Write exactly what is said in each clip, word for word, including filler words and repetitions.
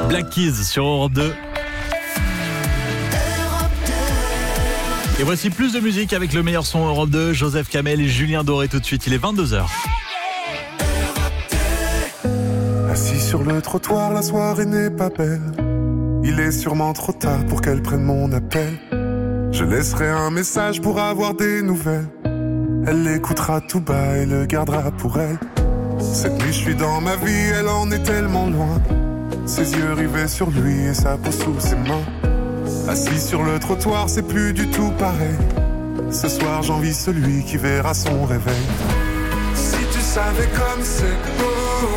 Black Keys sur Europe deux. Et voici plus de musique avec le meilleur son Europe deux, Joseph Kamel et Julien Doré tout de suite, il est vingt-deux heures. Assis sur le trottoir, la soirée n'est pas belle. Il est sûrement trop tard pour qu'elle prenne mon appel. Je laisserai un message pour avoir des nouvelles. Elle l'écoutera tout bas et le gardera pour elle. Cette nuit je suis dans ma vie, elle en est tellement loin. Ses yeux rivés sur lui et sa peau sous ses mains. Assis sur le trottoir, c'est plus du tout pareil. Ce soir j'envie celui qui verra son réveil. Si tu savais comme c'est beau,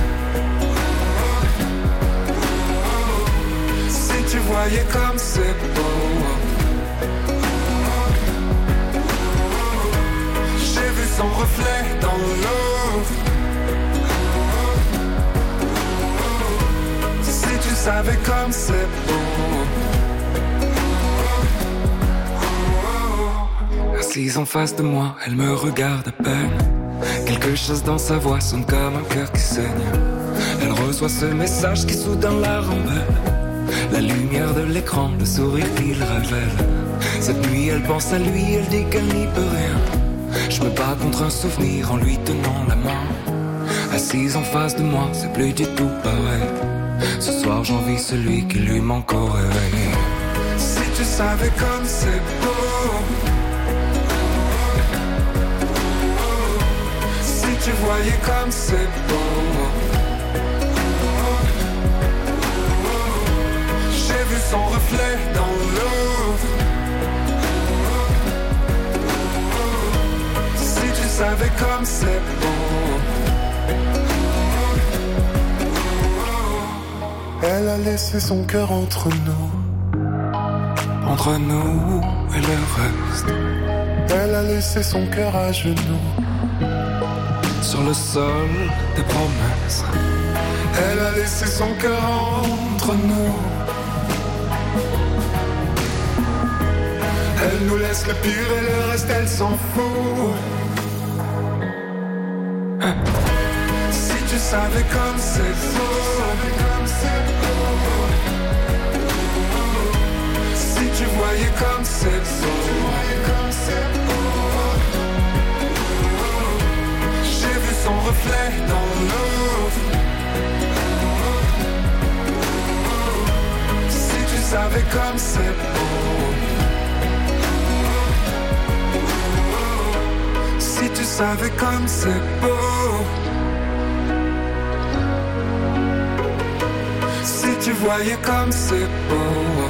si tu voyais comme c'est beau. J'ai vu son reflet dans l'eau. Si tu savais comme c'est beau. Assise en face de moi, elle me regarde à peine. Quelque chose dans sa voix sonne comme un cœur qui saigne. Elle reçoit ce message qui soudain la rembelle. La lumière de l'écran, le sourire qu'il révèle. Cette nuit elle pense à lui, elle dit qu'elle n'y peut rien. Je me bats contre un souvenir en lui tenant la main. Assise en face de moi, c'est plus du tout pareil. Ce soir j'envie celui qui lui manque au réveil. Si tu savais comme c'est beau. Tu voyais comme c'est beau. J'ai vu son reflet dans l'eau. Si tu savais comme c'est beau. Elle a laissé son cœur entre nous. Entre nous et le reste. Elle a laissé son cœur à genoux. Sur le sol des promesses. Elle a laissé son cœur entre nous. Elle nous laisse le pire et le reste elle s'en fout. Hein? Si tu savais comme c'est beau. Si tu voyais comme c'est beau. Son reflet dans l'eau. Si tu savais comme c'est beau. Si tu savais comme c'est beau. Si tu voyais comme c'est beau.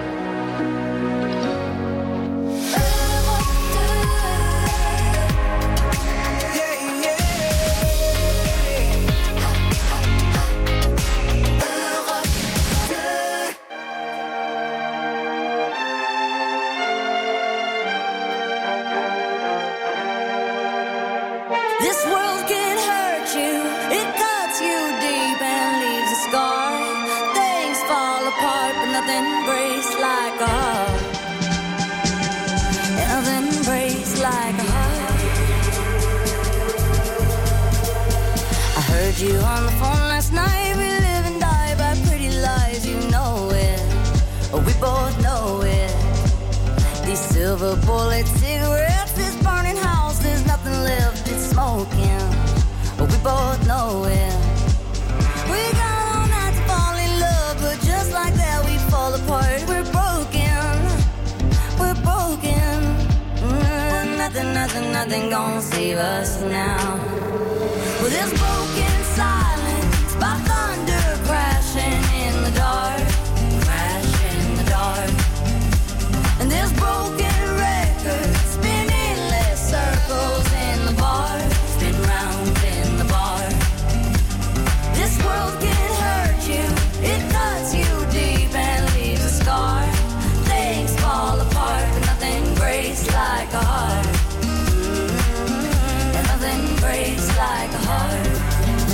You on the phone last night. We live and die by pretty lies. You know it, we both know it. These silver bullet cigarettes, this burning house, there's nothing left, it's smoking. We both know it. We got all night to fall in love, but just like that we fall apart. We're broken, we're broken. Mm, nothing, nothing, nothing gonna save us now. Well, there's broken silence by thunder crashing in the dark, crashing in the dark. And there's broken records spinning less circles in the bar, spin round in the bar. This world can hurt you, it cuts you deep and leaves a scar. Things fall apart, but nothing breaks like a heart. Mm-hmm. And nothing breaks like a heart.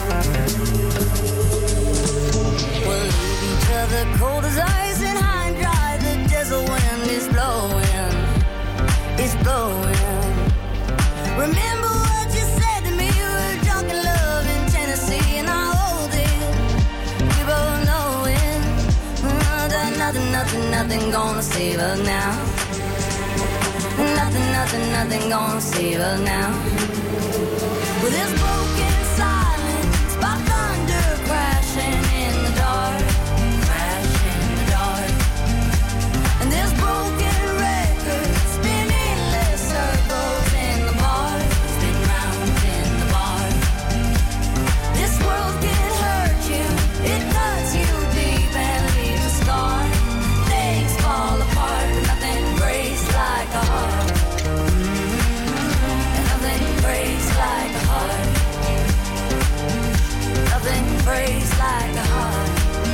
nothing gonna save her now. Nothing, nothing, nothing gonna save her now. With this broken silence, by thunder crashing in the dark, crashing in the dark. And this broken record spinning less circles in the bar, spin round in the bar. This world can hurt you, it cuts you deep and leaves a scar. Things fall apart, but nothing breaks like a heart. And nothing breaks like a heart. Nothing breaks like a heart.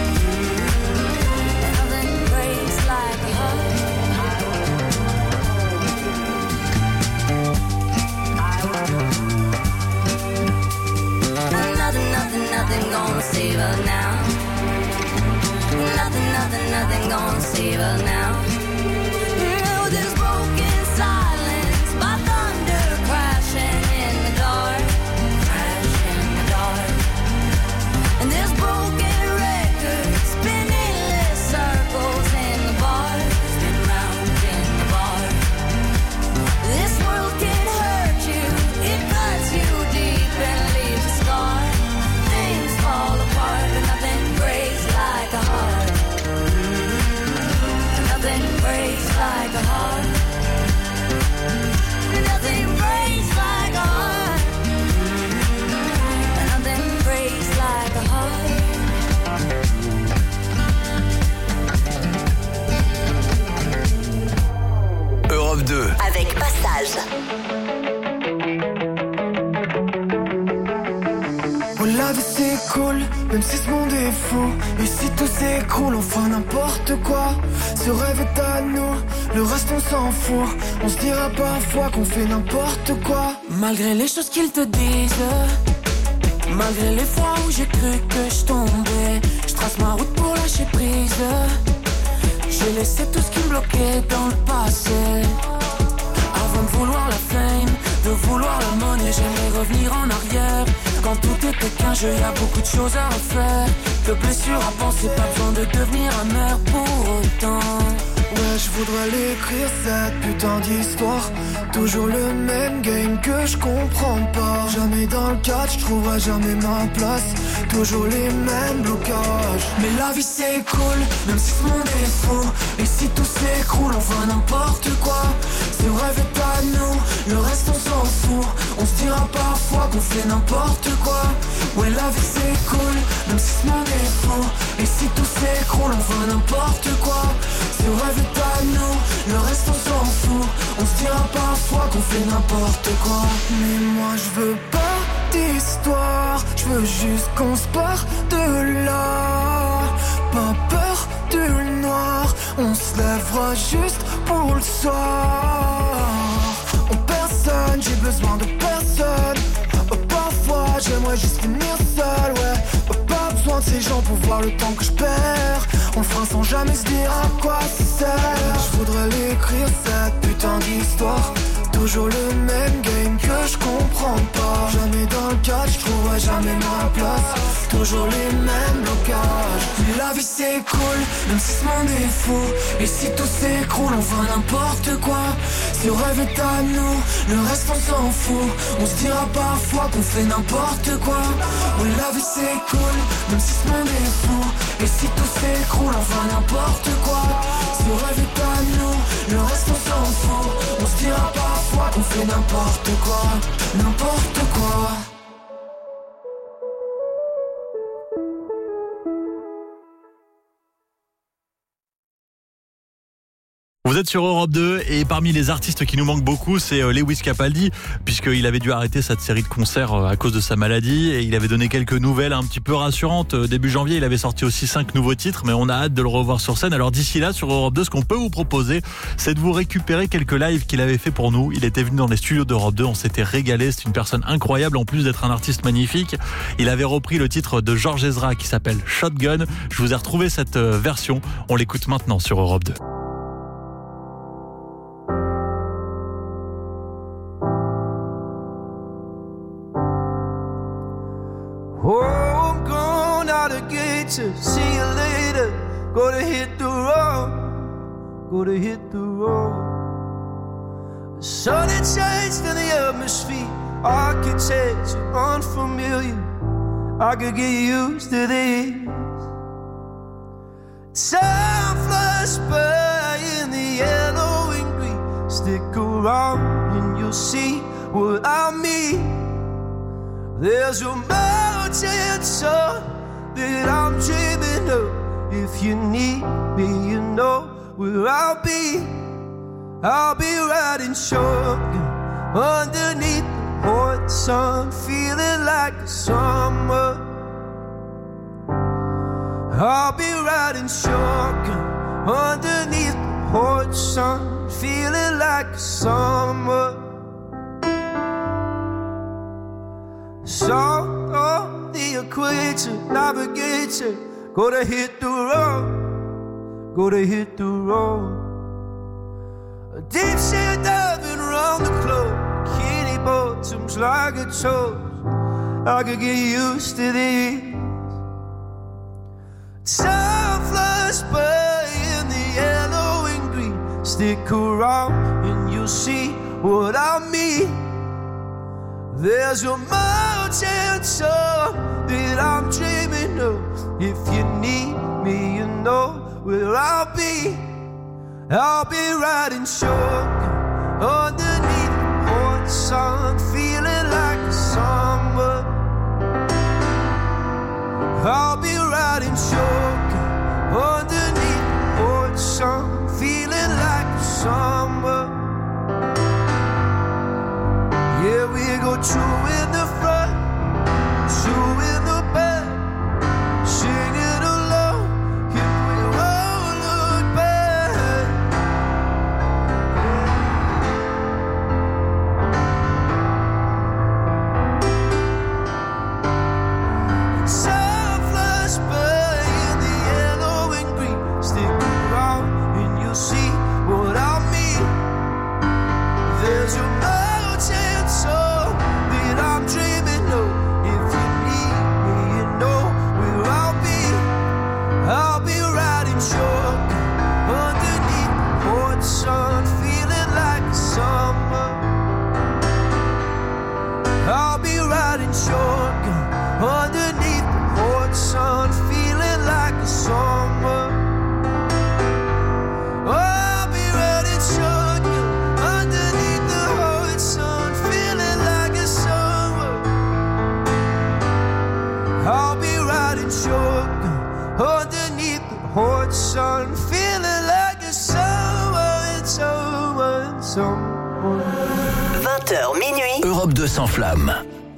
And nothing breaks like a heart. And nothing, nothing, nothing gonna save her now. Nothing, nothing, nothing gonna save her now. No, this broken silence, by thunder crashing in the dark, crashing in the dark. And this broken record spinning less circles in the bar, spin round in the bar. This world can hurt you, it cuts you deep and leaves a scar. Things fall apart, but nothing breaks like a heart. Nothing breaks like a heart. Nothing breaks like a heart. Nothing breaks like a heart. Europe deux. Avec Passage. Oh, la vie c'est cool, même si ce monde est fou. Et si tout s'écroule, on fera n'importe quoi. Ce rêve est à nous, le reste on s'en fout. On se dira parfois qu'on fait n'importe quoi. Malgré les choses qu'ils te disent, malgré les fois où j'ai cru que je tombais, je trace ma route pour lâcher prise. J'ai laissé tout ce qui me bloquait dans le passé. Avant de vouloir la fame, de vouloir la monnaie, j'aimerais revenir en arrière. Quand tout était qu'un jeu, y'a beaucoup de choses à refaire. De blessures à penser, pas besoin de devenir amer pour autant. Ouais, je voudrais l'écrire cette putain d'histoire. Toujours le même game que je comprends pas. Jamais dans le catch, je trouverai jamais ma place. Toujours les mêmes blocages. Mais la vie c'est cool, même si ce monde est fou. Et si tout s'écroule, on fera n'importe quoi. Ce rêve est à nous, le reste on s'en fout. On se dira parfois qu'on fait n'importe quoi. Ouais, la vie c'est cool, même si ce monde est fou. Et si tout s'écroule, on fera n'importe quoi. Ce rêve est à nous, le reste on s'en fout. On se dira parfois qu'on fait n'importe quoi. Mais moi je veux pas d'histoire, je veux juste qu'on se parte de là. Pas peur du noir, on se lèvera juste pour le soir. En personne, j'ai besoin de personne. Oh, parfois j'aimerais juste finir seul, ouais. Oh, pas besoin de ces gens pour voir le temps que je perds. On le fera sans jamais se dire à quoi ça sert. Je voudrais l'écrire cette putain d'histoire. Toujours le même game que je comprends pas. Jamais dans le catch, je trouverai jamais ma place. Toujours les mêmes blocages. Mais la vie c'est cool, même si ce monde est fou. Et si tout s'écroule, on fera n'importe quoi. Ce rêve est à nous, le reste on s'en fout. On se dira parfois qu'on fait n'importe quoi. Oui, la vie c'est cool, même si ce monde est fou. Et si tout s'écroule, on fera n'importe quoi. Ce rêve est à nous, le reste on s'en fout. On se dira parfois qu'on fait n'importe quoi, n'importe quoi. Vous êtes sur Europe deux et parmi les artistes qui nous manquent beaucoup, c'est Lewis Capaldi, puisqu'il avait dû arrêter cette série de concerts à cause de sa maladie et il avait donné quelques nouvelles un petit peu rassurantes. Début janvier, il avait sorti aussi cinq nouveaux titres, mais on a hâte de le revoir sur scène. Alors d'ici là, sur Europe deux, ce qu'on peut vous proposer, c'est de vous récupérer quelques lives qu'il avait fait pour nous. Il était venu dans les studios d'Europe deux, on s'était régalé, c'est une personne incroyable, en plus d'être un artiste magnifique. Il avait repris le titre de George Ezra qui s'appelle Shotgun. Je vous ai retrouvé cette version, on l'écoute maintenant sur Europe deux. Oh, I'm going out the gate to see you later. Gonna hit the road. gonna hit the road. The sun had changed in the atmosphere, architecture unfamiliar. I could get used to this. Time flies by in the yellow and green. Stick around and you'll see what I mean. There's a mountain top that I'm dreaming of. If you need me, you know where I'll be. I'll be riding shotgun underneath the hot sun, feeling like the summer. I'll be riding shotgun underneath the hot sun, feeling like the summer. South of the equator, navigator, gotta hit the road, gotta hit the road. A deep sea diving around the globe, bikini bottoms like a toes. I could get used to this. Time flies by in the yellow and green. Stick around and you'll see what I mean. There's a mountain top that I'm dreaming of. If you need me, you know where I'll be. I'll be riding shotgun underneath the hot sun, feeling like the summer. I'll be riding shotgun underneath the hot sun, feeling like the summer. Yeah, we go two in the front, two in the back, singing along, and we won't look back. Time flies by in the yellow and green. Stick around and you'll see what I mean. There's a mountain top that I'm dreaming of. If you need me, you know where I'll be. I'll be riding shotgun underneath the hot sun, feeling like the summer. I'll be riding shotgun underneath the hot sun, feeling like the summer. I'll be riding shotgun underneath the hot sun, feeling like a summer. I'll be riding shotgun underneath the hot sun, feeling like a summer, it's summer, it's summer. vingt heures minuit, Europe deux sans flamme.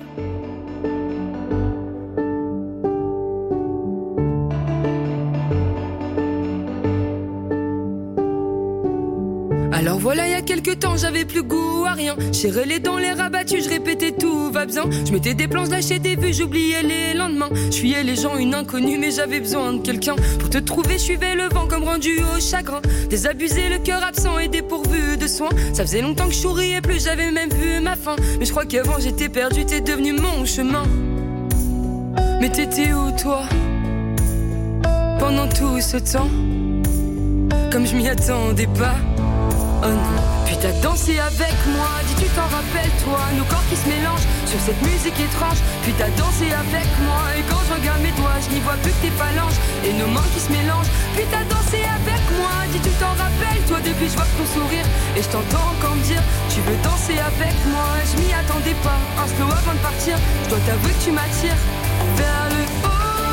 Alors voilà, il y a quelques temps, j'avais plus goût à rien. Serrais les dents, les rabattus, je répétais tout va bien. Je mettais des plans, je lâchais des vues, j'oubliais les lendemains. Je fuyais les gens, une inconnue, mais j'avais besoin de quelqu'un. Pour te trouver, je suivais le vent comme rendu au chagrin. Désabusé, le cœur absent et dépourvu de soins. Ça faisait longtemps que je souriais plus, j'avais même vu ma fin. Mais je crois qu'avant j'étais perdu, t'es devenu mon chemin. Mais t'étais où toi, pendant tout ce temps? Comme je m'y attendais pas. Oh non. Puis t'as dansé avec moi, dis tu t'en rappelles toi, nos corps qui se mélangent sur cette musique étrange. Puis t'as dansé avec moi, et quand je regarde mes doigts, je n'y vois plus que tes phalanges et nos mains qui se mélangent. Puis t'as dansé avec moi, dis tu t'en rappelles toi, depuis je vois ton sourire et je t'entends encore me dire tu veux danser avec moi. Je m'y attendais pas, un slow avant de partir, je dois t'avouer que tu m'attires vers le haut.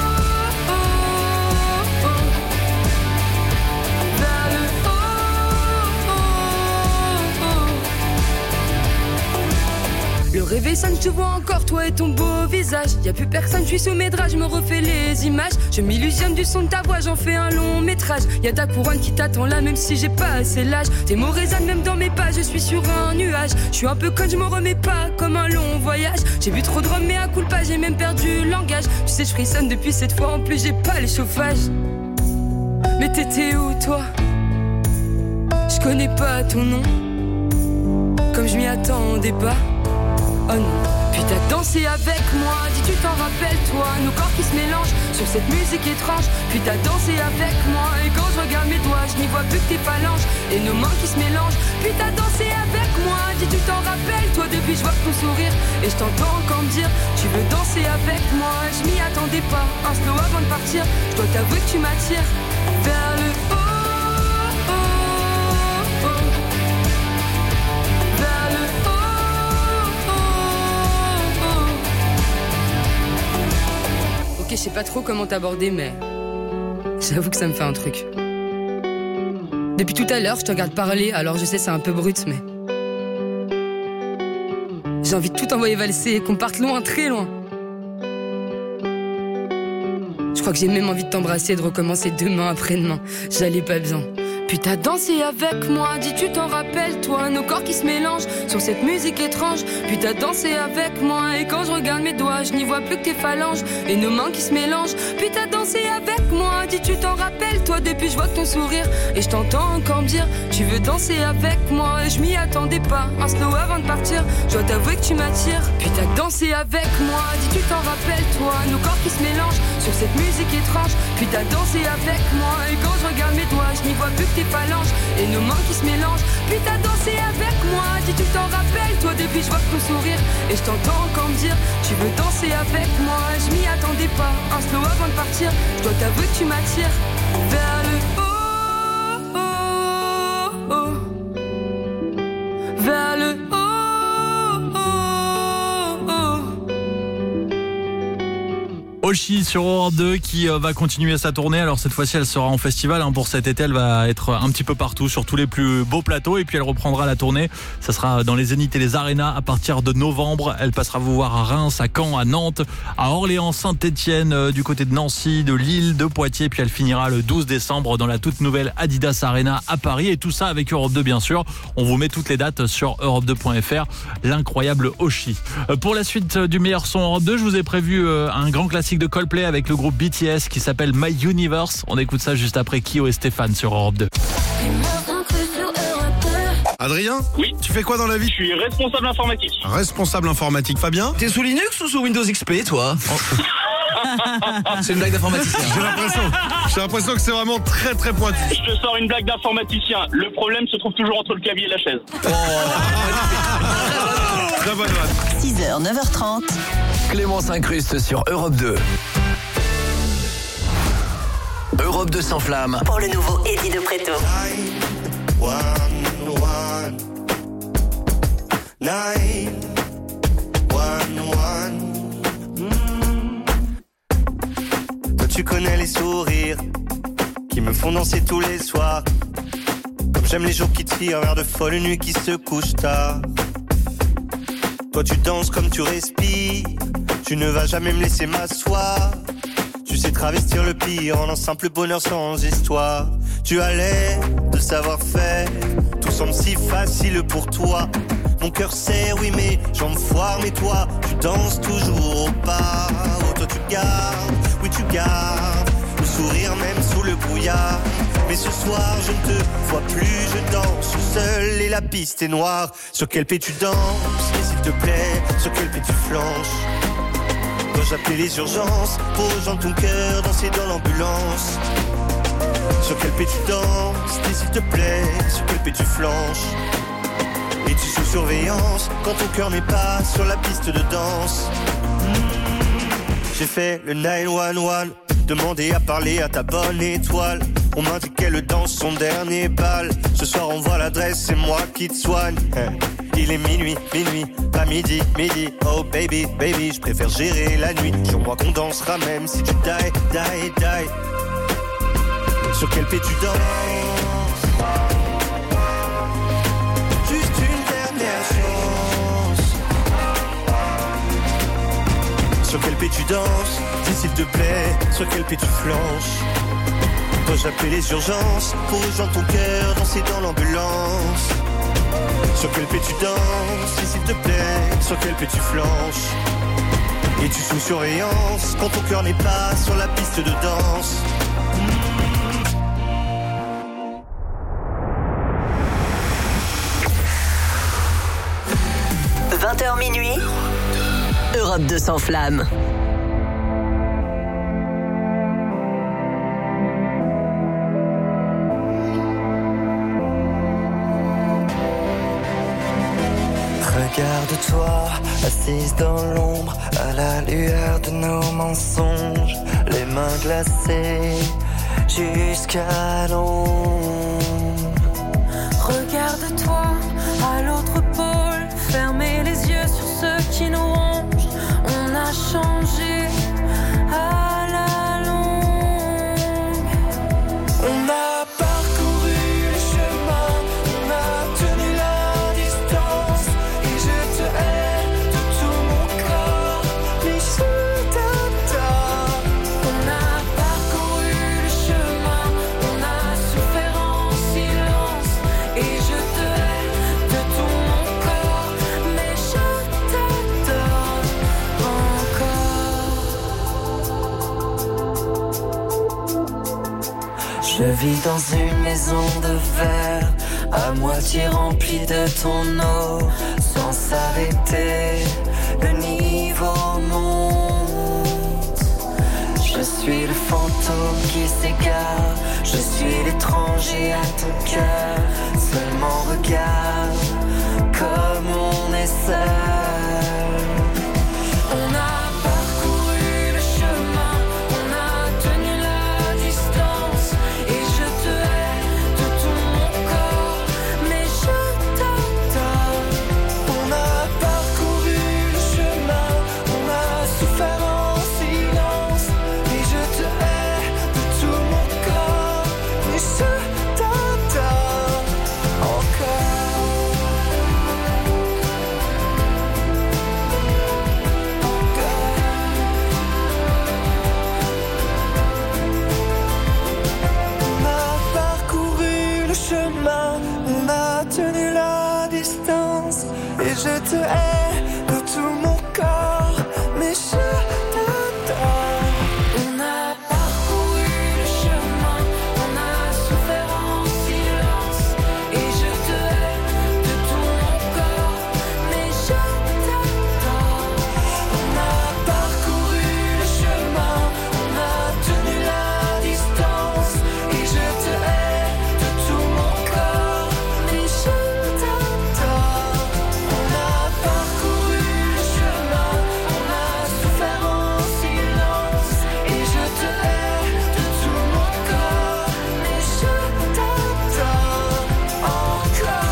Le réveil sonne, je te vois encore, toi et ton beau visage. Y'a plus personne, je suis sous mes draps, je me refais les images. Je m'illusionne du son de ta voix, j'en fais un long métrage. Y'a ta couronne qui t'attend là, même si j'ai pas assez l'âge. Tes mots résonnent même dans mes pas, je suis sur un nuage. Je suis un peu conne, je me remets pas, comme un long voyage. J'ai bu trop de rhum, mais à coup de pas, j'ai même perdu le langage. Tu sais, je frissonne depuis cette fois, en plus j'ai pas le chauffage. Mais t'étais où toi? Je connais pas ton nom, comme je m'y attendais pas. Oh non. Puis t'as dansé avec moi, dis tu t'en rappelles toi, nos corps qui se mélangent sur cette musique étrange. Puis t'as dansé avec moi et quand je regarde mes doigts, je n'y vois plus que tes phalanges et nos mains qui se mélangent. Puis t'as dansé avec moi, dis tu t'en rappelles, toi depuis je vois ton sourire et je t'entends encore me dire tu veux danser avec moi. Je m'y attendais pas, un slow avant de partir. Je dois t'avouer que tu m'attires vers le haut. Je sais pas trop comment t'aborder, mais j'avoue que ça me fait un truc. Depuis tout à l'heure, je te regarde parler, alors je sais c'est un peu brut, mais j'ai envie de tout envoyer valser et qu'on parte loin, très loin. Je crois que j'ai même envie de t'embrasser et de recommencer demain après-demain. J'allais pas bien. Puis t'as dansé avec moi, dis tu t'en rappelles toi, nos corps qui se mélangent sur cette musique étrange. Puis t'as dansé avec moi et quand je regarde mes doigts, je n'y vois plus que tes phalanges et nos mains qui se mélangent. Puis t'as dansé avec moi, dis tu t'en rappelles toi, depuis je vois ton sourire et je t'entends encore me dire tu veux danser avec moi. Et je m'y attendais pas, un slow avant de partir. Je dois t'avouer que tu m'attires. Puis t'as dansé avec moi, dis tu t'en rappelles toi, nos corps qui se mélangent sur cette musique étrange. Puis t'as dansé avec moi et quand je regarde mes doigts, je n'y vois plus que tes phalanges et nos mains qui se mélangent. Puis t'as dansé avec moi, dis tu t'en rappelles, toi depuis je vois ton sourire et je t'entends encore me dire tu veux danser avec moi. Je m'y attendais pas, un slow avant de partir. Je dois t'avouer que tu m'attires vers le haut, oh, oh, vers le haut. Oshi sur Europe deux qui va continuer sa tournée. Alors cette fois-ci elle sera en festival hein. Pour cet été elle va être un petit peu partout sur tous les plus beaux plateaux et puis elle reprendra la tournée. Ça sera dans les Zénith et les Arénas à partir de novembre. Elle passera vous voir à Reims, à Caen, à Nantes, à Orléans, Saint-Etienne, euh, du côté de Nancy, de Lille, de Poitiers. Puis elle finira le douze décembre dans la toute nouvelle Adidas Arena à Paris. Et tout ça avec Europe deux bien sûr. On vous met toutes les dates sur europe deux point f r. L'incroyable Oshi. Euh, pour la suite du meilleur son Europe deux, je vous ai prévu euh, un grand classique de Coldplay avec le groupe B T S qui s'appelle My Universe. On écoute ça juste après Kyo et Stéphane sur Europe deux. Adrien ? Oui. Tu fais quoi dans la vie ? Je suis responsable informatique. Responsable informatique. Fabien ? T'es sous Linux ou sous Windows X P, toi ? C'est une blague d'informaticien. J'ai l'impression, j'ai l'impression que c'est vraiment très très pointu. Je te sors une blague d'informaticien. Le problème se trouve toujours entre le clavier et la chaise. Oh, très bonne vanne. six heures, neuf heures trente. Clément s'incruste sur Europe deux. Europe deux sans flamme. Pour le nouveau Eddie de Preto. nine one one nine one one. Toi tu connais les sourires qui me font danser tous les soirs. Comme j'aime les jours qui tirent vers de folles nuits qui se couchent tard. Toi tu danses comme tu respires. Tu ne vas jamais me laisser m'asseoir. Tu sais travestir le pire en un simple bonheur sans histoire. Tu as l'air de savoir faire. Tout semble si facile pour toi. Mon cœur sait, oui mais j'en foire. Mais toi, tu danses toujours au pas. Oh toi tu gardes, oui tu gardes le sourire même sous le brouillard. Mais ce soir je ne te vois plus. Je danse seul et la piste est noire. Sur quel pied tu danses, et s'il te plaît, sur quel pied tu flanches. Dois-je appeler les urgences pour rejoindre ton cœur, danser dans l'ambulance? Sur quel pied tu danses, dis s'il te plaît, sur quel pied tu flanches? Es-tu sous surveillance quand ton cœur n'est pas sur la piste de danse? mmh. J'ai fait le neuf un un, demandé à parler à ta bonne étoile. On m'indique qu'elle danse son dernier bal. Ce soir on voit l'adresse, c'est moi qui te soigne. Il est minuit, minuit, pas midi, midi. Oh baby, baby, je préfère gérer la nuit. Jure-moi qu'on dansera même si tu die, die, die. Sur quel pied tu danses? Juste une dernière chance. Sur quel pied tu danses? Dis s'il te plaît, sur quel pied tu flanches? Dois-je appeler les urgences pour rejoindre ton cœur, danser dans l'ambulance? Sur quel pied tu danses, s'il te plaît, sur quel pied tu flanches? Es-tu sous surveillance quand ton cœur n'est pas sur la piste de danse? vingt heures minuit, Europe deux sans flamme. toi, assise dans l'ombre, à la lueur de nos mensonges, les mains glacées jusqu'à l'ombre. Regarde-toi à l'autre pôle, fermez les yeux sur ceux qui nous rongent. On a changé à la longue. On a parcouru le chemin, on a tenu la distance, et je te hais de tout mon corps, mais je t'adore. On a parcouru le chemin, on a souffert en silence, et je te hais de tout mon corps, mais je t'adore encore. Je vis dans une maison de verre, à moitié remplie de ton eau, sans s'arrêter, le niveau monte. Je suis le fantôme qui s'égare, je suis l'étranger à ton cœur. Seulement regarde comme on est seul. On a parcouru le chemin, on a tenu la distance, et je te hais de tout mon corps, mais je t'adore. On a parcouru le chemin, on a souffert en silence, et je te hais de tout mon corps, mais je t'adore encore. On a parcouru le chemin, on a tenu la distance, et je te hais de tout mon corps, mais je t'adore. On a parcouru le chemin, on a souffert en silence, et je te hais de tout mon corps, mais je t'adore. On a parcouru le chemin, on a tenu la distance, et je te hais de tout mon corps, mais je t'adore. On a parcouru le chemin, on a souffert en silence, et je te hais de tout mon corps, mais je t'adore encore,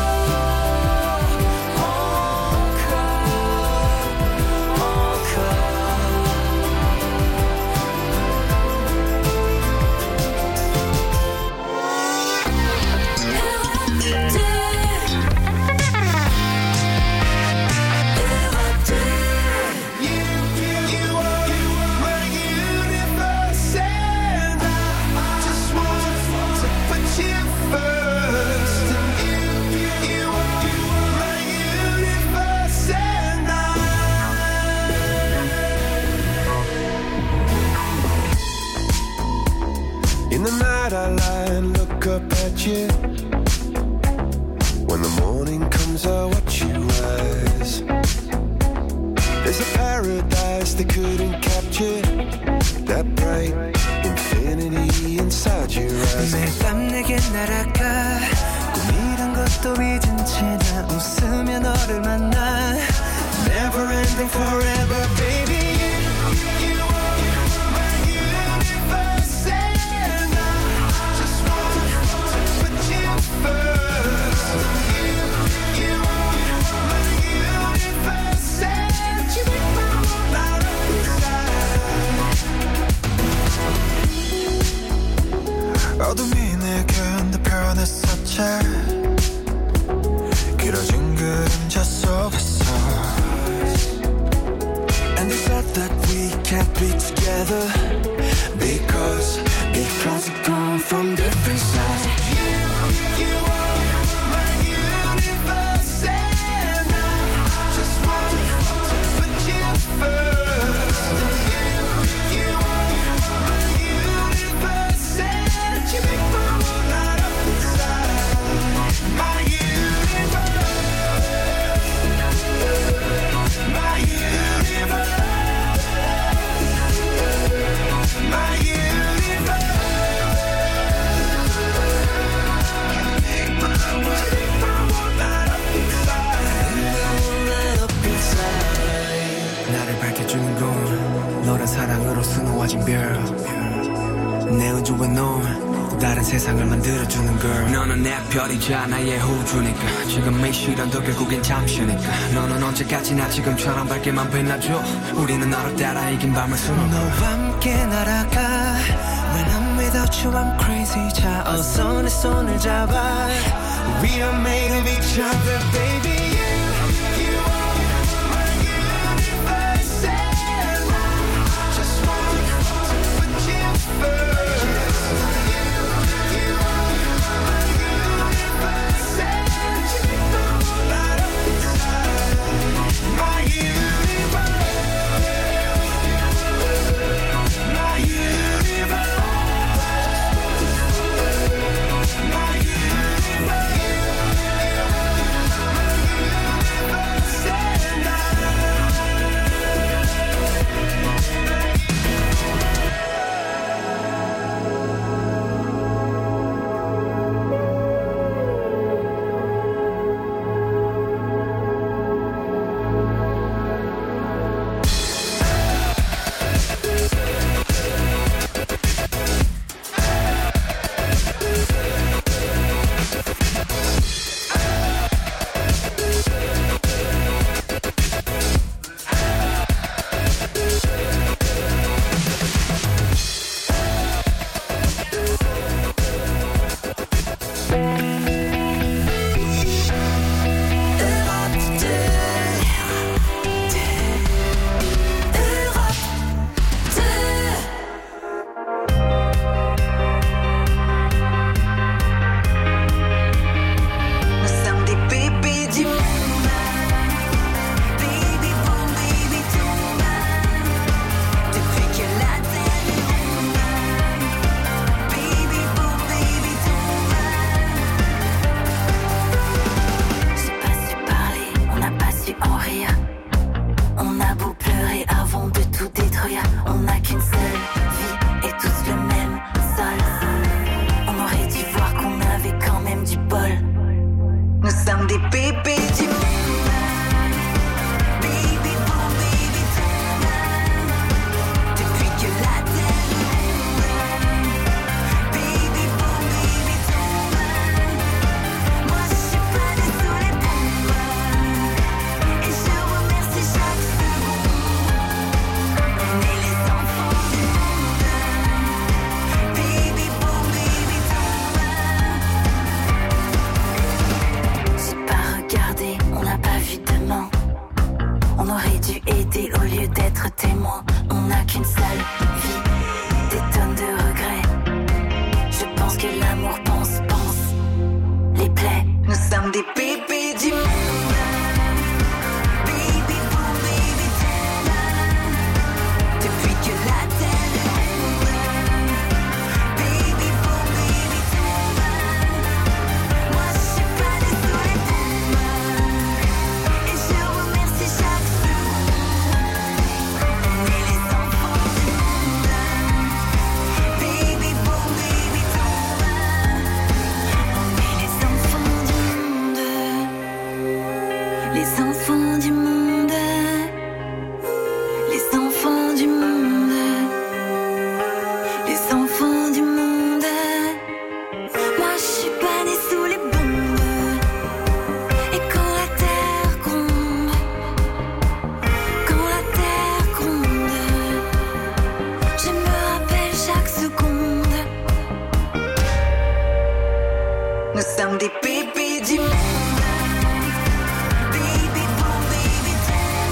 In the night I lie and look up at you. When the morning comes I watch you rise. There's a paradise they couldn't capture, that bright infinity inside your eyes. 매일 밤 내게 날아가, 꿈이란 것도 잊은 채 나 웃으며 너를 만나. Never ending forever baby. You, you are my universe, and I just want to put you first. You, you are my universe, and you make my world out of inside. 어둠이 내게 내 변했었지. 길어진 그림자 속에서. And they said that we can't be together Because, because we come from different sides. You, you are my universe, and I just want to put you first. You, you are my universe, and you make my world out of inside. My universe, my universe, my universe. 짝으로 수놓아진 별 내 우주와 너 다른 세상을 만들어주는 girl 너는 내 별이자 나의 호주니까 지금의 시련도 결국엔 잠시니까 너는 언제까지나 지금처럼 밝게만 빛나줘 우리는 너를 따라 이긴 밤을 수놓아 너와 함께 날아가 When I'm without you I'm crazy 자 어서 내 손을 잡아 We are made of each other baby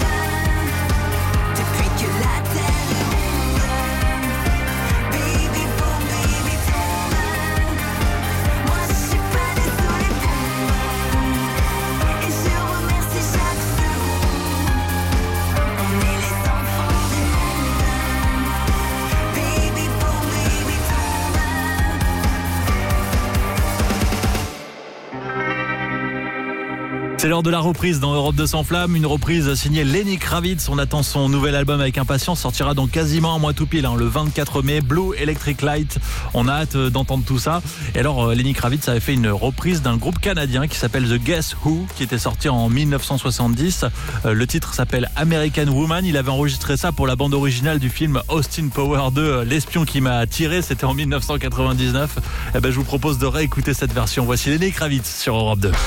Depuis que la terre est ronde, baby C'est l'heure de la reprise dans Europe deux sans flamme, une reprise signée Lenny Kravitz. On attend son nouvel album avec impatience, sortira dans quasiment un mois tout pile, hein, le vingt-quatre mai, Blue Electric Light. On a hâte d'entendre tout ça. Et alors Lenny Kravitz avait fait une reprise d'un groupe canadien qui s'appelle The Guess Who, qui était sorti en dix-neuf cent soixante-dix. Le titre s'appelle American Woman. Il avait enregistré ça pour la bande originale du film Austin Power deux, L'espion qui m'a tiré. C'était en dix-neuf cent quatre-vingt-dix-neuf. Et ben, je vous propose de réécouter cette version. Voici Lenny Kravitz sur Europe deux.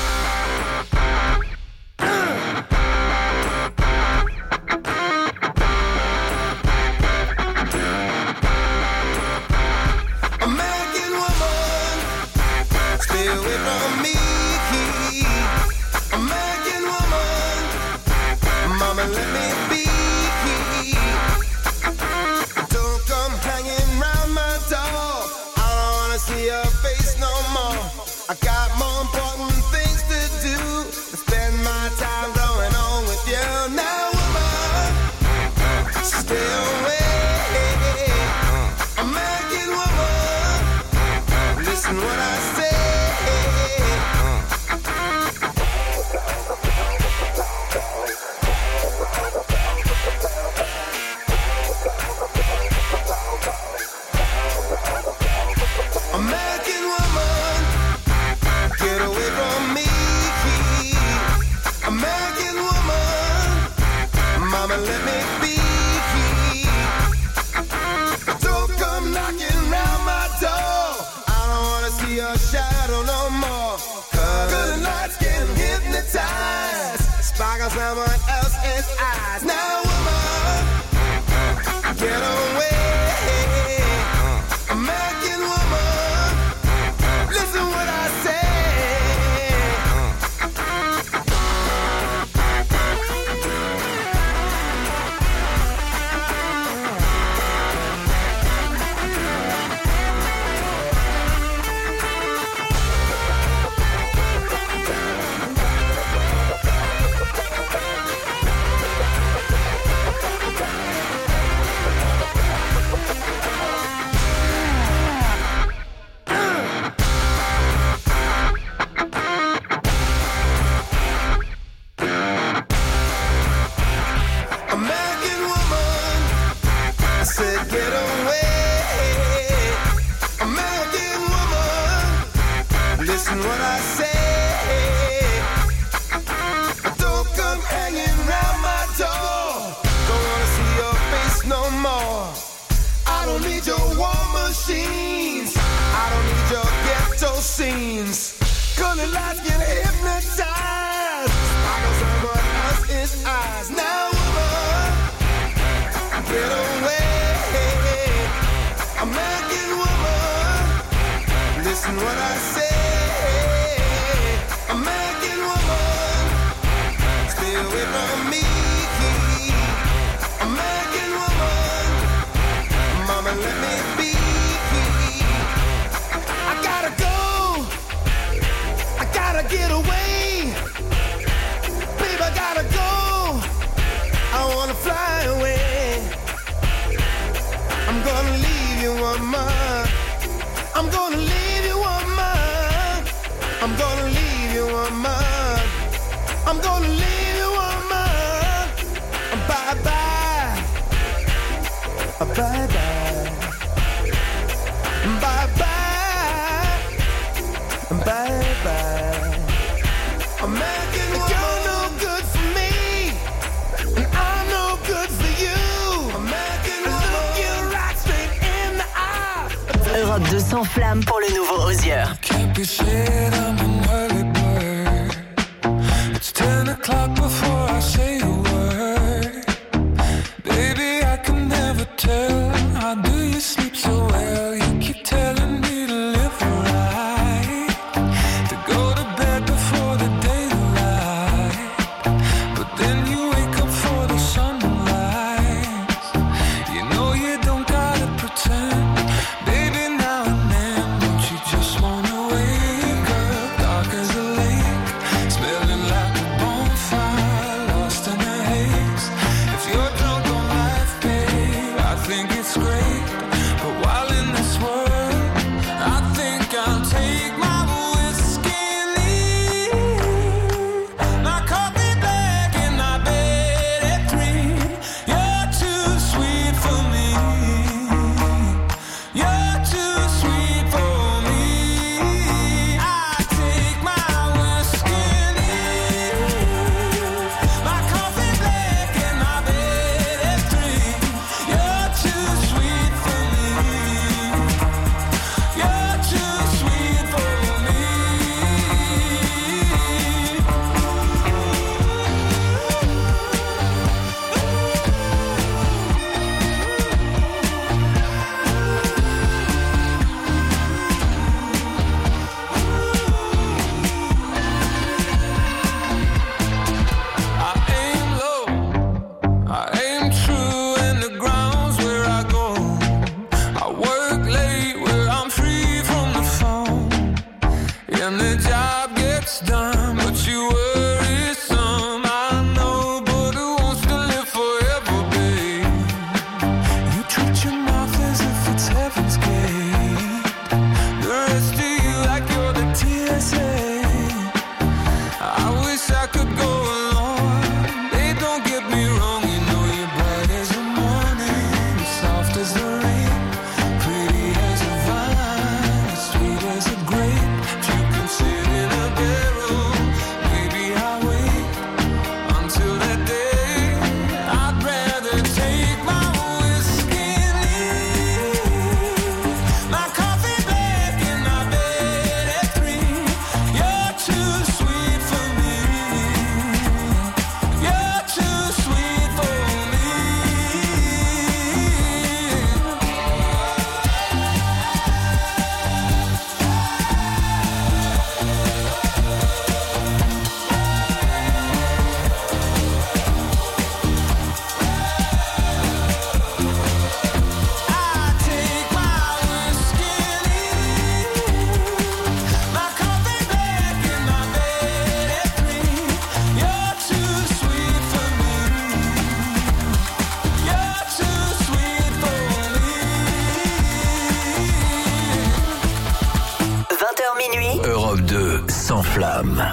Europe deux sans flamme pour le nouveau Hozier. Think it's great, but while in flamme.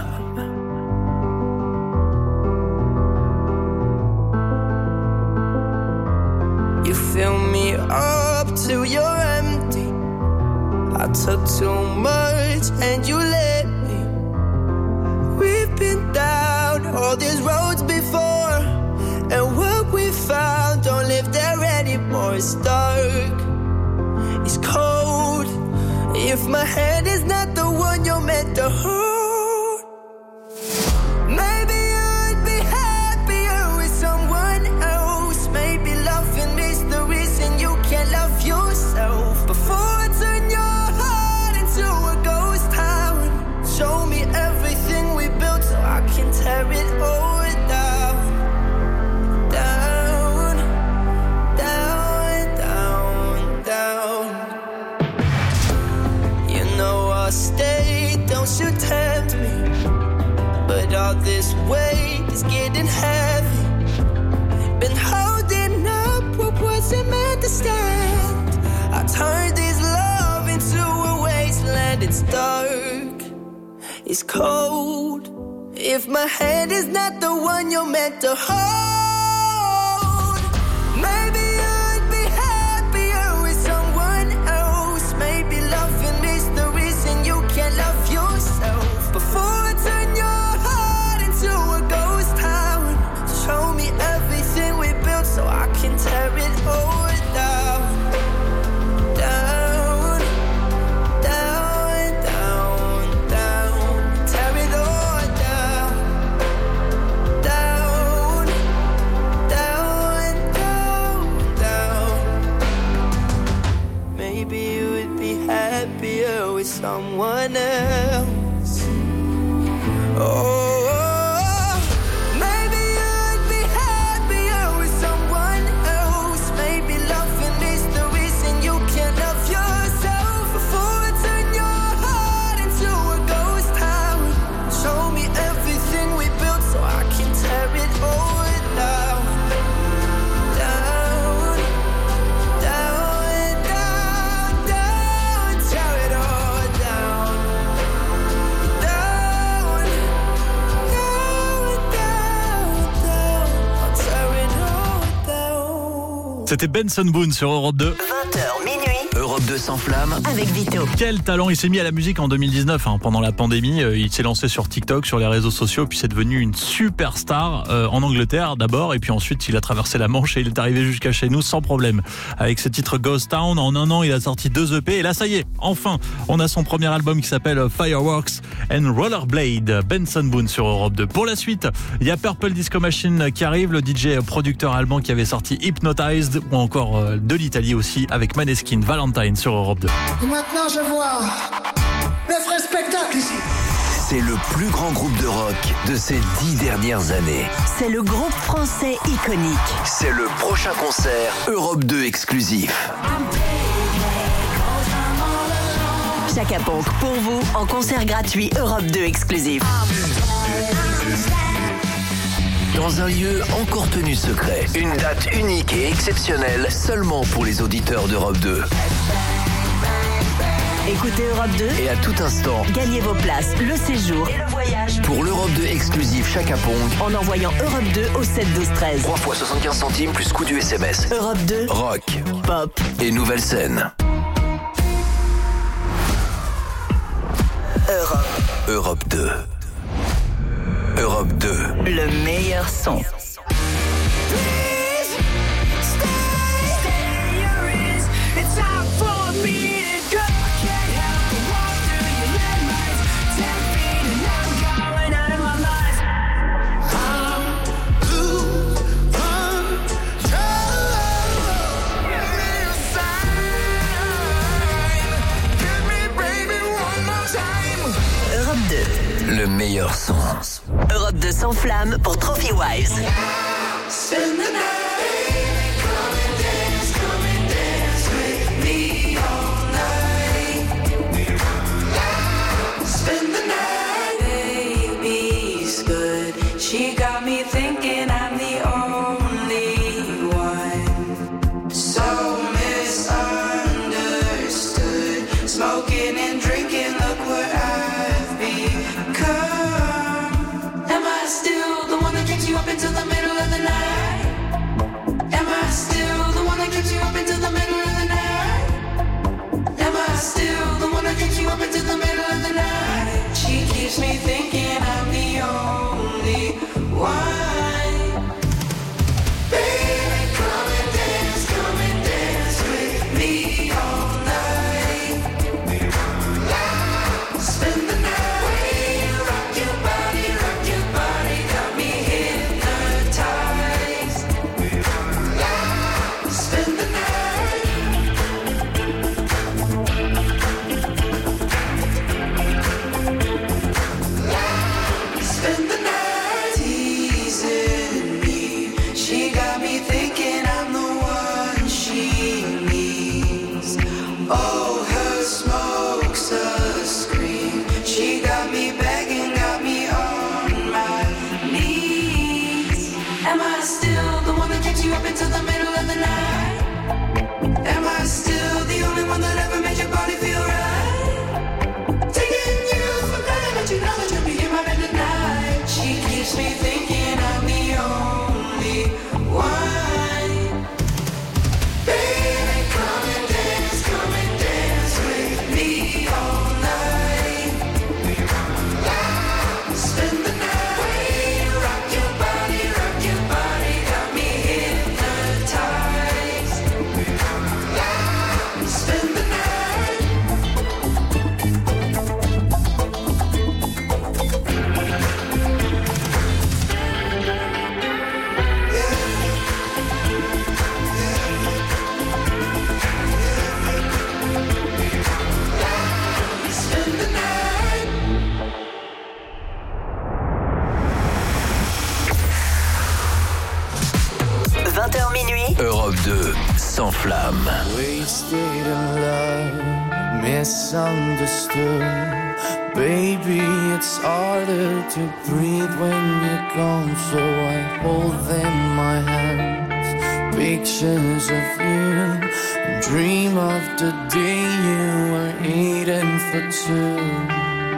You fill me up till you're empty. I took too much and you let me. We've been down all these roads before, and what we found don't live there anymore. It's dark, it's cold. If my hand is not the one you're meant to hold, maybe you'd be happier with someone else. Maybe loving is the reason you can't love yourself. Before I turn your heart into a ghost town, show me everything we built so I can tear it all down. Down, down, down, down. You know I'll stay, don't you tempt me. But all this weight is getting heavy. Been holding up what wasn't meant to stand. I turned this love into a wasteland. It's dark, it's cold. If my hand is not the one you're meant to hold, maybe you'd be happier with someone else. Maybe loving is the reason you can't love yourself. Before I turn your heart into a ghost town, show me everything we built so I can tear it all down. Down, down, down, down. Tear it all down. Down, down, down, down. Maybe you would be happier with someone else. Oh. Maybe you'd be happier with someone else. Maybe loving is the reason you can't love yourself. Before I turn your heart into a ghost town, show me everything we built so I can tear it all down. Down, down, down, down. Tear it all down. Down, C'était Benson Boone sur Europe deux. vingt heures minuit. Europe deux sans flamme. Avec Vito. Quel talent, il s'est mis à la musique en deux mille dix-neuf, hein, pendant la pandémie. Euh, il s'est lancé sur TikTok, sur les réseaux sociaux, puis c'est devenu une superstar euh, en Angleterre d'abord, et puis ensuite il a traversé la Manche et il est arrivé jusqu'à chez nous sans problème. Avec ce titre Ghost Town, en un an il a sorti deux E P, et là ça y est, enfin, on a son premier album qui s'appelle Fireworks and Rollerblade. Benson Boone sur Europe deux. Pour la suite, il y a Purple Disco Machine qui arrive, le D J producteur allemand qui avait sorti Hypnotized, ou encore euh, de l'Italie aussi avec Maneskin, Valentine sur Europe deux. Et maintenant je vois le vrai spectacle ici. C'est le plus grand groupe de rock de ces dix dernières années. C'est le groupe français iconique. C'est le prochain concert Europe deux exclusif. Chaka Ponk pour vous en concert gratuit Europe deux exclusif. Dans un lieu encore tenu secret. Une date unique et exceptionnelle seulement pour les auditeurs d'Europe deux. Écoutez Europe deux Et à tout instant, gagnez vos places, le séjour et le voyage pour l'Europe deux exclusif Chaka Ponk en envoyant Europe deux au sept douze treize. trois fois soixante-quinze centimes plus coût du S M S. Europe deux, Rock, pop et nouvelle scène. Europe. Europe deux. Europe deux. Le meilleur son. Europe deux. Le meilleur son. Europe deux sans flamme pour Trophy Wives. Spend the night, come and dance, come and dance with me all night. Spend the night, baby's good. She got me thinking I'm the only one. So misunderstood, smoking and drinking. Look what I've become. vingt heures minuit, Europe deux, sans flamme. Wasted in love, misunderstood. Baby, it's harder to breathe when you're gone, so I hold in my hands pictures of you and dream of the day you were eating for two.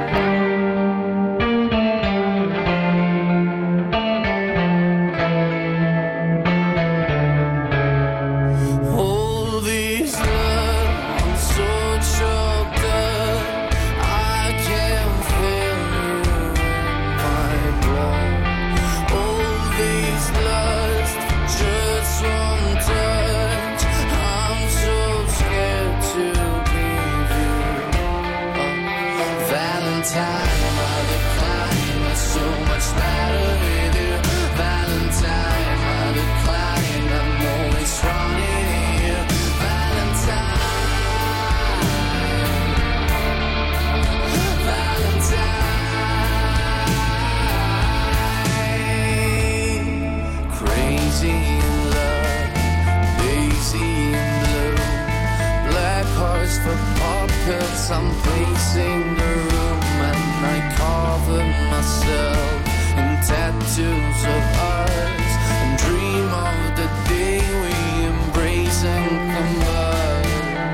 I'm pacing the room and I cover myself in tattoos of ours and dream of the day we embrace and convert.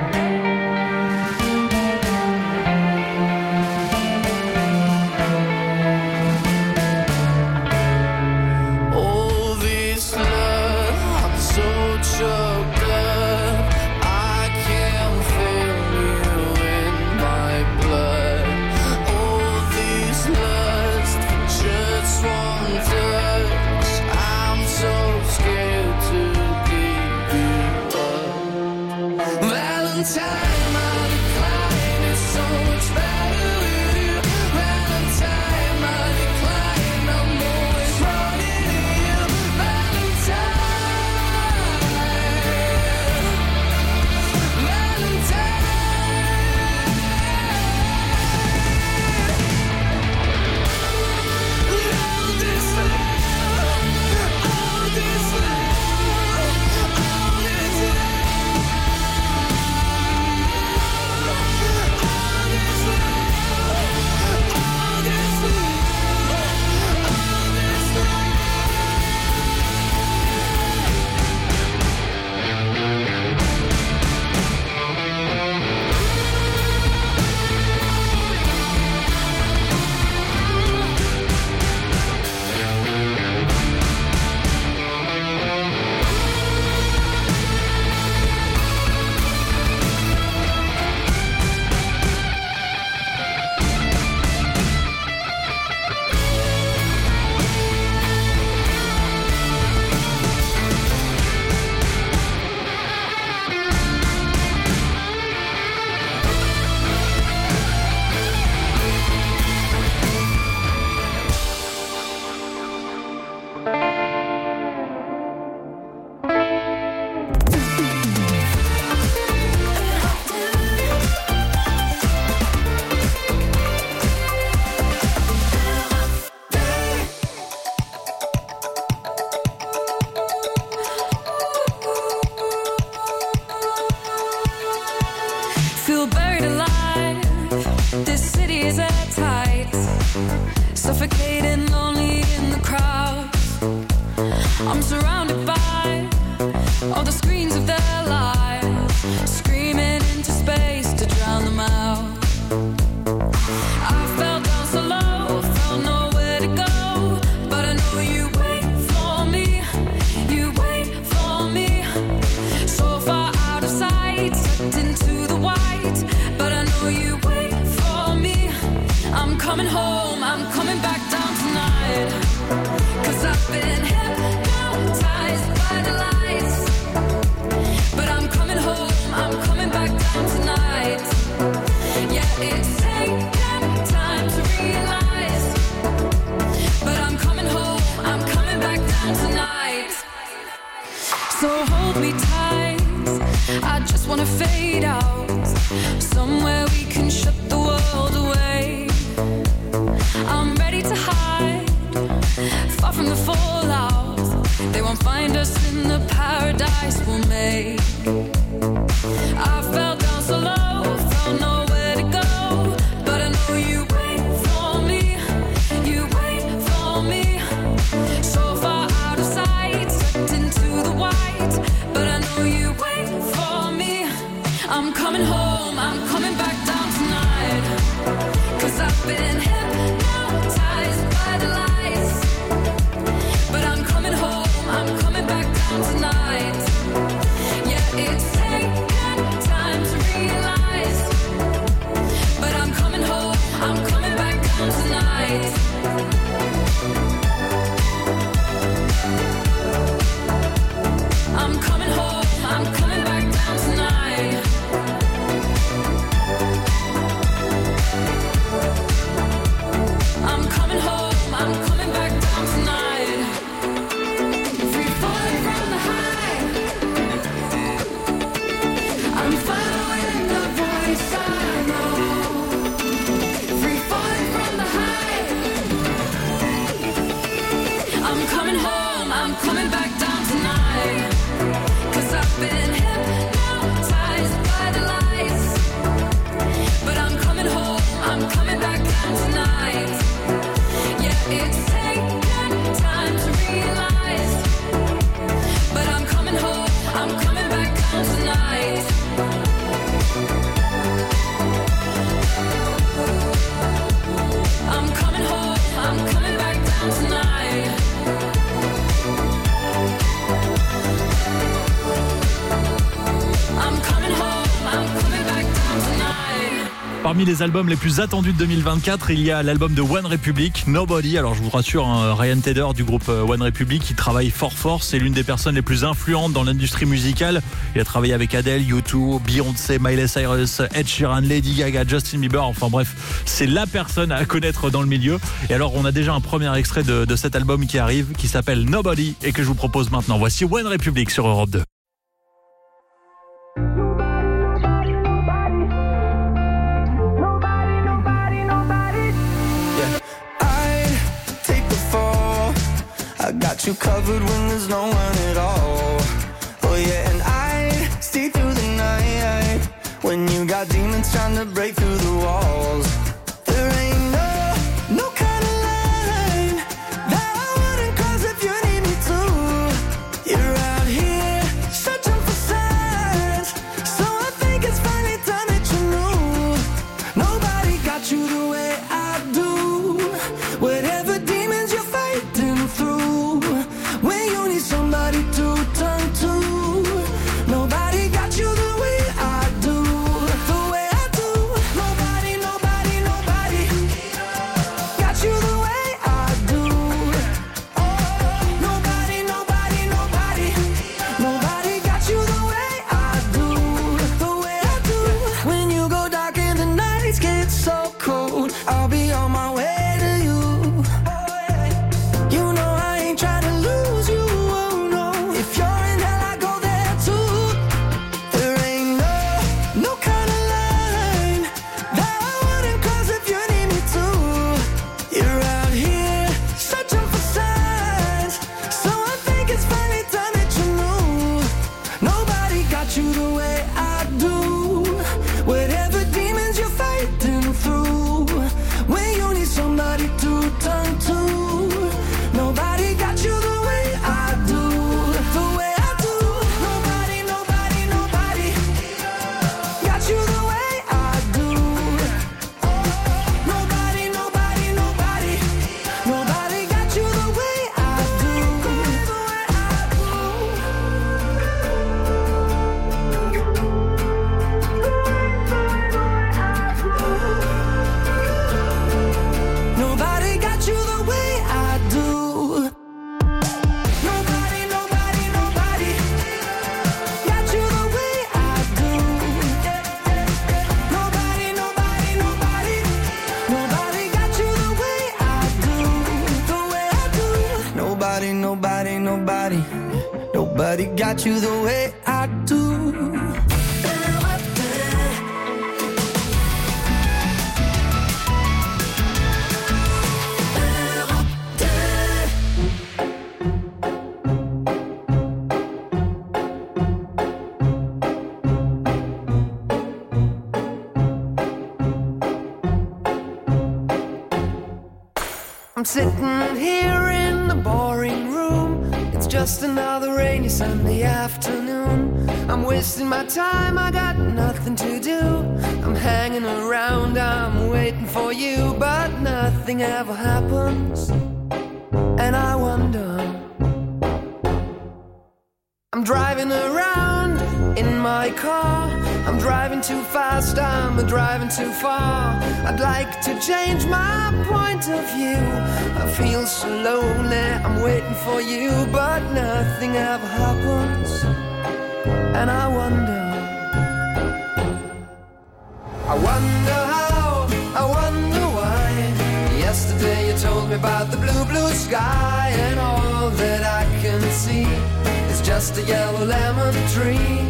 All this love, I'm so choked up, I can't feel you in my blood. All this lust for just one touch, I'm so scared to give you up. Valentine, my decline is so much better with you. Valentine, my decline, I'm always running to you. Valentine, Valentine. All this love, all this love, all this love. feel buried alive. This city is airtight, suffocating, lonely in the crowd. I'm surrounded by all the screens of their lives, screaming into space to drown them out. I fell down so low, felt nowhere to go, but I know you wait for me, you wait for me. So far out of sight, sucked into the white, but I know you wait for me. I'm coming home, I'm coming back down tonight, 'cause I've been hypnotized by the lights. But I'm coming home, I'm coming back down tonight. Yeah, it's taken time to realize, but I'm coming home, I'm coming back down tonight. So hold me tight, I just wanna fade out, somewhere we can shut the world away. I'm ready to hide, far from the fallout. They won't find us in the paradise we'll make. I fell down so low, felt nowhere to go, but I know you wait for me, you wait for me. So far out of sight, sucked into the white, but I know you wait for me. I'm coming home, I'm coming back down tonight, 'cause I've been hypnotized by the lights. But I'm coming home, I'm coming back down tonight. Yeah, it's taken time to realize, but I'm coming home, I'm coming back down tonight. I'm coming home, I'm coming back down tonight. I'm coming home, I'm coming back down tonight. Free falling from the high, I'm following the voice I know. Free falling from the high, I'm coming home, I'm coming back down tonight, 'cause I've been hypnotized by the lights. But I'm coming home, I'm coming back down tonight. Yeah, it's taken time to realize, but I'm coming home, I'm coming back down tonight. I'm coming home, I'm coming back down tonight. I'm coming home, I'm coming back down tonight. Parmi les albums les plus attendus de deux mille vingt-quatre, il y a l'album de One Republic, Nobody. Alors je vous rassure, hein, Ryan Tedder du groupe One Republic, qui travaille fort fort, c'est l'une des personnes les plus influentes dans l'industrie musicale. Il a travaillé avec Adele, U deux, Beyoncé, Miley Cyrus, Ed Sheeran, Lady Gaga, Justin Bieber. Enfin bref, c'est la personne à connaître dans le milieu. Et alors on a déjà un premier extrait de, de cet album qui arrive, qui s'appelle Nobody et que je vous propose maintenant. Voici One Republic sur Europe deux. I got you covered when there's no one at all. Oh yeah, and I stay through the night when you got demons trying to break through the walls. There ain't no, no kind of line that I wouldn't cross if you need me to. You're out here searching for signs, so I think it's finally time that you knew. Nobody got you the way I do. Whatever demons you're fighting through, when you need somebody to turn to, nobody got you the way I do, the way I do. Nobody, nobody, nobody got you the way I do. I'm sitting here in the boring room. It's just another rainy Sunday afternoon. I'm wasting my time, I got nothing to do. I'm hanging around, I'm waiting for you, but nothing ever happens. And I wonder, I'm driving around in my car. I'm driving too fast, I'm driving too far. I'd like to change my point of view. I feel so lonely, I'm waiting for you, but nothing ever happens. And I wonder, I wonder how, I wonder why. Yesterday you told me about the blue, blue sky, and all that I can see is just a yellow lemon tree.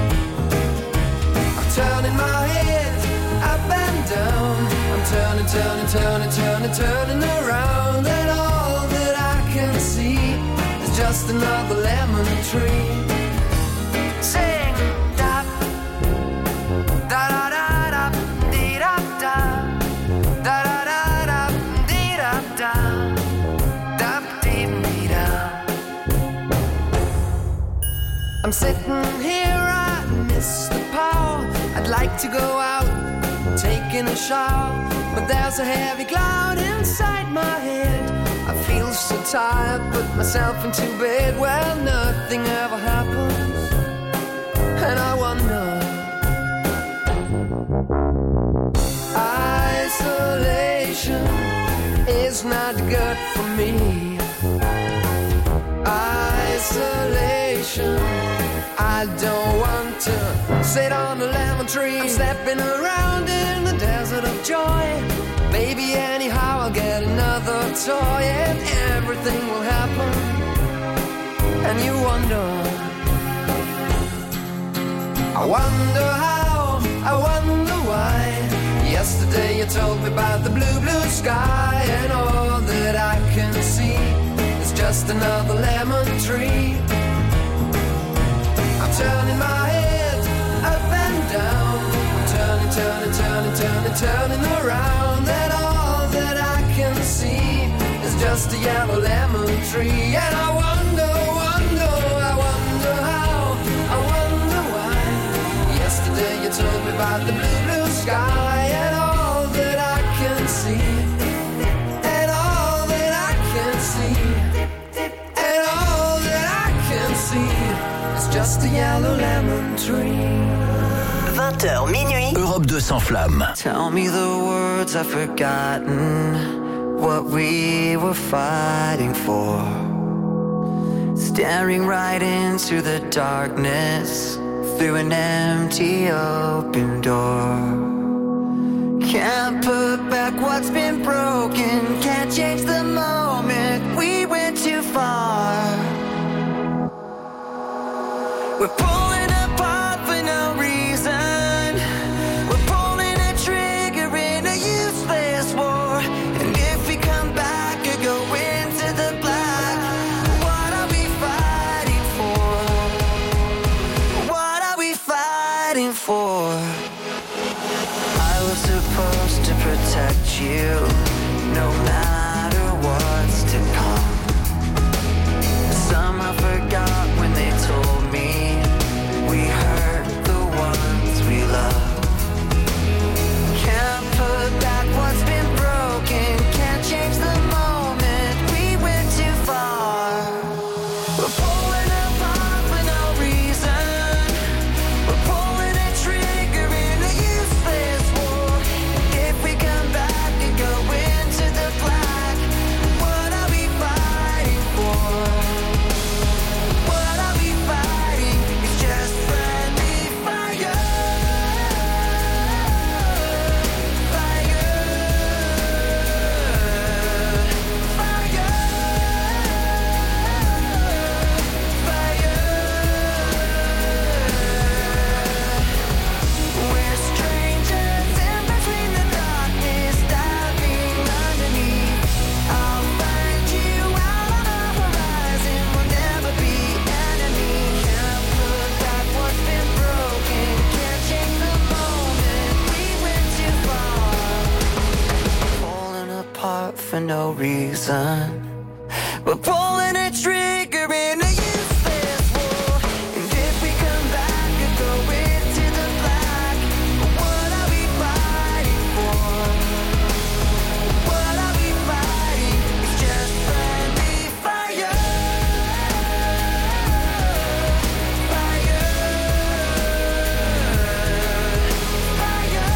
Turning my head up and down. I'm turning, turning, turning, turning, turning around. And all that I can see is just another lemon tree. Sing, da, da, da, da, da, dee, da, da, da, da, da, da, dee, da, da, da, dee, dee, da. I'm sitting here, I miss the power. I'd like to go out, taking a shower, but there's a heavy cloud inside my head. I feel so tired, put myself into bed. Well, nothing ever happens, and I wonder. Isolation is not good for me. Isolation, I don't want to sit on a lemon tree. I'm stepping around in the desert of joy. Baby, anyhow, I'll get another toy, and everything will happen. And you wonder, I wonder how, I wonder why. Yesterday you told me about the blue, blue sky, and all that I can see is just another lemon tree. I'm turning my head up and down. I'm turning, turning, turning, turning, turning around. And all that I can see is just a yellow lemon tree. And I wonder, wonder, I wonder how, I wonder why. Yesterday you told me about the blue, blue sky, and all that I can see, and all that I can see, and all that I can see. Just a yellow lemon tree. vingt heures minuit. Europe deux sans flamme. Tell me the words I've forgotten, what we were fighting for. Staring right into the darkness through an empty open door. Can't put back what's been broken, can't change the moment we went too far. We're pulling apart for no reason. We're pulling a trigger in a useless war. And if we come back or go into the black, what are we fighting for? What are we fighting for? I was supposed to protect you, no matter what's to come. Somehow forgot when they told me we hurt the ones we love. Can't put back what's been broken, can't change the moment we went too far. We're pulling apart for no reason. We're pulling a trigger in a useless war. If we come back and go into the black, what are we fighting? for no reason. But boy,